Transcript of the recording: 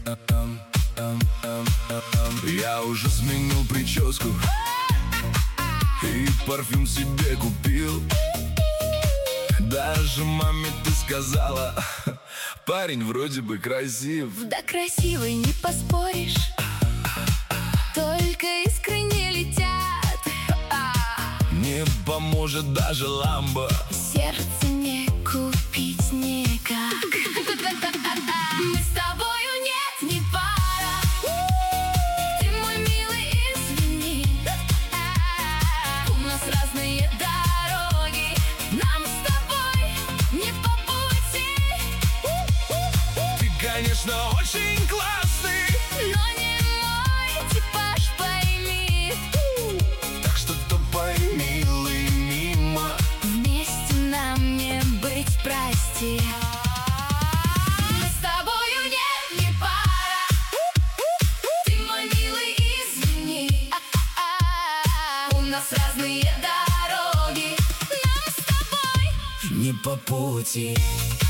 Я уже сменил прическу и парфюм себе купил. Даже маме ты сказала, парень вроде бы красив. Да красивый, не поспоришь, только искры не летят. Не поможет даже ламбо, Сердце не купить никак. Мы с тобою нет, не пара. Ты мой милый, извини. У нас разные дороги, нам с тобой не по пути. ты, конечно, очень классный, Но не мой типаж, пойми. так что топай, милый, мимо. Вместе нам не быть, прости. Мы с тобою не пара. Ты мой милый, извини. У нас разные дороги, нам с тобой Не по пути.